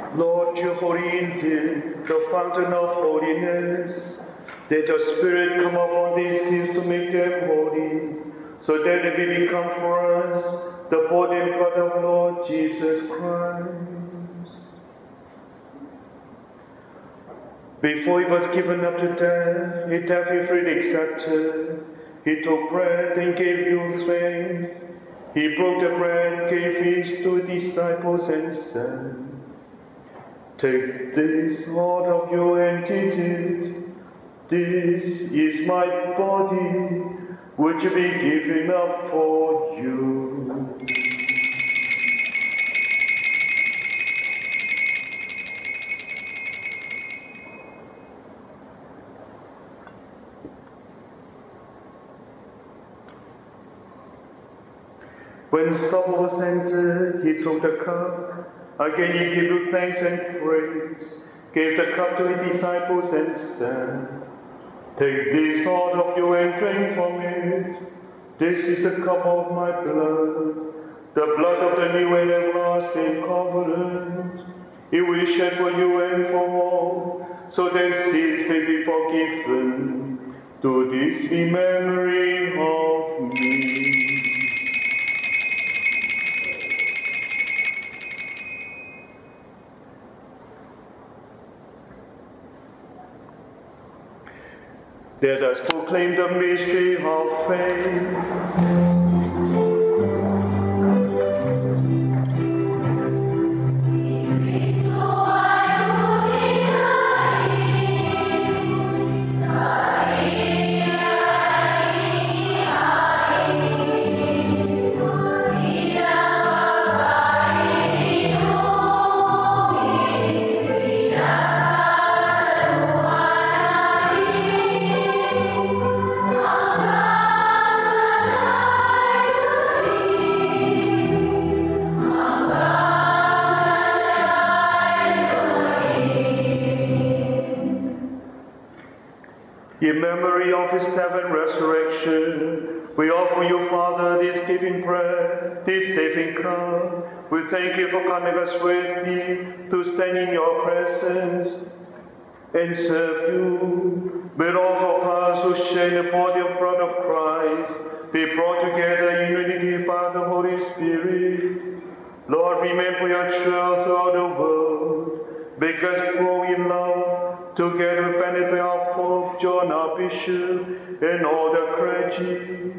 Lord, you holy indeed, the fountain of holiness, let your Spirit come upon these gifts to make them holy, so that they may become for us the body and blood of Lord Jesus Christ. Before he was given up to death, a death he freely accepted. He took bread and gave you thanks. He broke the bread, gave it to his disciples, and said, "Take this, all of you, and eat it. This is my body, which will be given up for you." When supper was ended, he took the cup. Again he gave you thanks and praise, gave the cup to his disciples, and said, "Take this, all of you, and drink from it. This is the cup of my blood, the blood of the new and everlasting covenant. It will be shed for you and for all, so that sins may be forgiven. Do this in memory of me." Let us proclaim the mystery of faith. In memory of his death and resurrection, we offer you, Father, this giving bread, this saving cup. We thank you for coming us with me to stand in your presence and serve you. May all of us who share the body and blood of Christ be brought together in unity by the Holy Spirit. Lord, remember your church throughout the world. Make us grow in love, together with Benedict our Pope, John our Bishop, and all the clergy.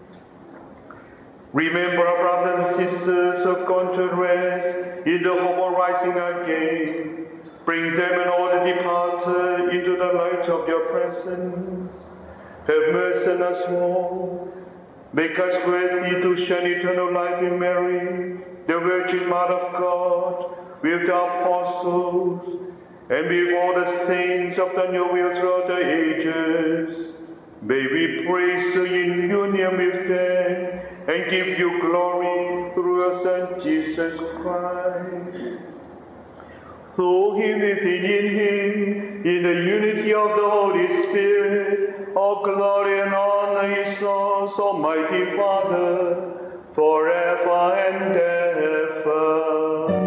Remember our brothers and sisters who have gone to rest in the hope of rising again. Bring them and all the departed into the light of your presence. Have mercy on us all. Make us worthy to share eternal life in Mary, the Virgin Mother of God, with the apostles, and with all the saints of the new will throughout the ages. May we praise you in union with them and give you glory through our Son Jesus Christ. Through him, within him, in the unity of the Holy Spirit, all glory and honor is yours, Almighty Father, forever and ever.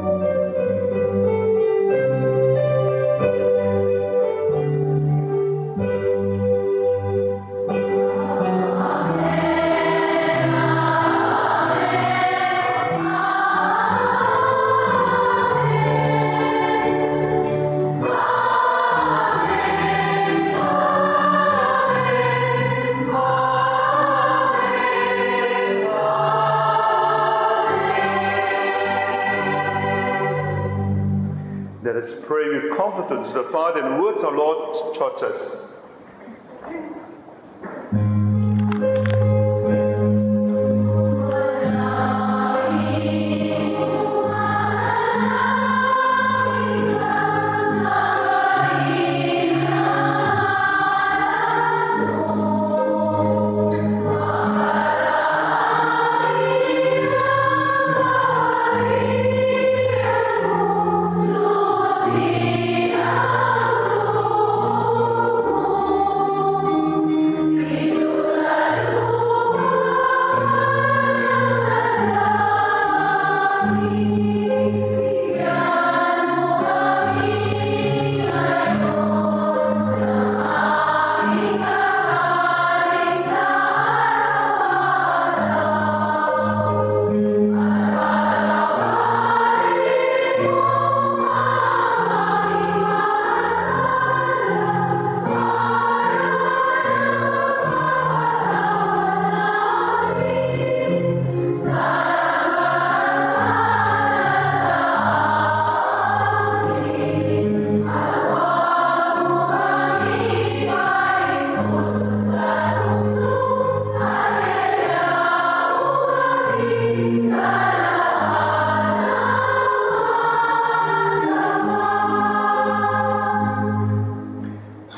Let us pray with confidence the Father and words our Lord taught us.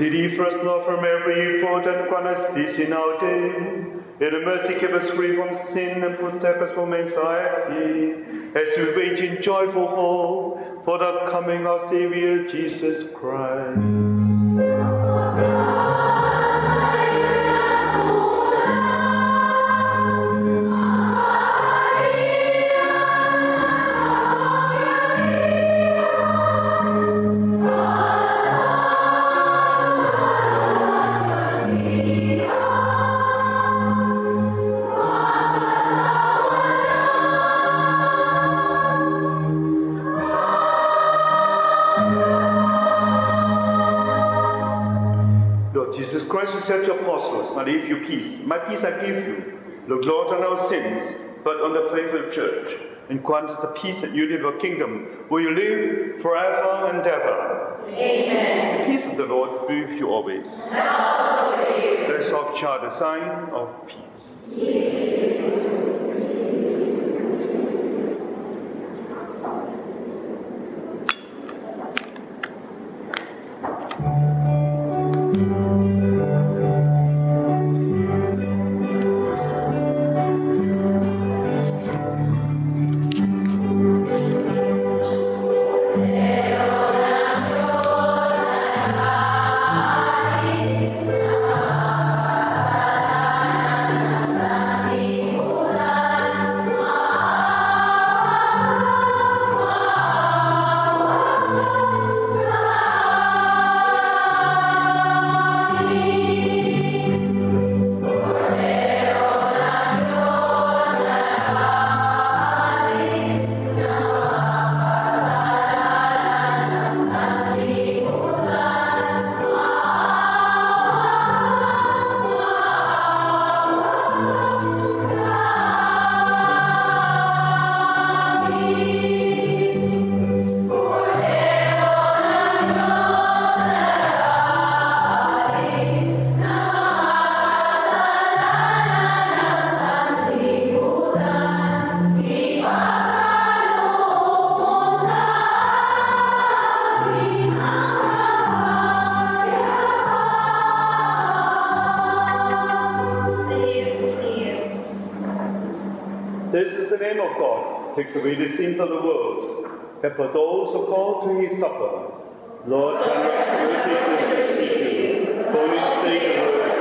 Deliver us now from every evil and grant us peace in our day. In mercy keep us free from sin and protect us from anxiety, as we wait in joyful hope for the coming of Savior Jesus Christ. Jesus Christ, who said to apostles, I leave you peace. My peace I give you. Look not on our sins, but on the faithful church. And grant us the peace and unity of your kingdom, where you live forever and ever. Amen. The peace of the Lord be with you always. And also with you. Let us offer child a sign of peace. This is the name of God, takes away the sins of the world. And for those who call to his supper, Lord, grant us to seek you. For his sake, the word